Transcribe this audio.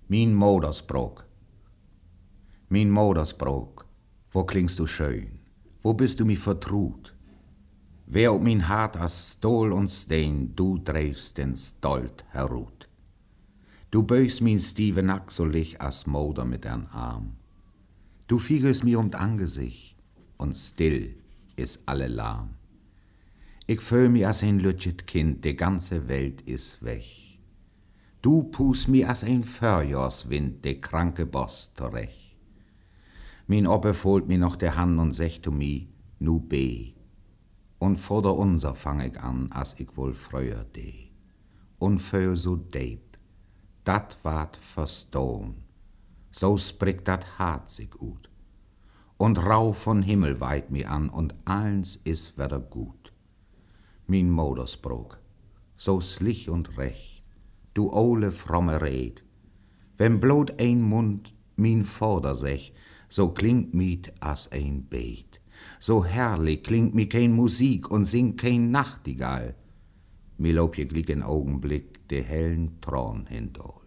Min Modersbrok, min Modersbrok, wo klingst du schön, wo bist du mi vertrut? Wer ob min Hart as Stol und Steen, du dreifst den Stolt herut. Du böchst min stive Nack so lich as Moder mit dern Arm. Du fiegelst mir um't Angesicht, und still is alle lahm. Ich fühl mi as ein lütschet Kind, de ganze Welt is weg. Du pust mi as ein Förjahrswind, de kranke Boss zurecht. Min Oppe fohlt mi noch der Hand und secht zu mi, nu be. Und vor der Unser fang ich an, as ich wohl früher de. Und föl so deep, dat ward verstohn. So spricht dat Hart sich gut. Und Rauch von Himmel weit mi an, und allens is wieder gut. Min Modersbrok, so slich und recht, du ole fromme Red. Wenn blot ein Mund min Vorder sech, so klingt miet as ein Bet. So herrlich klingt mi kein Musik und singt kein Nachtigall. Mi lob je glick en Augenblick de hellen Thron hindol.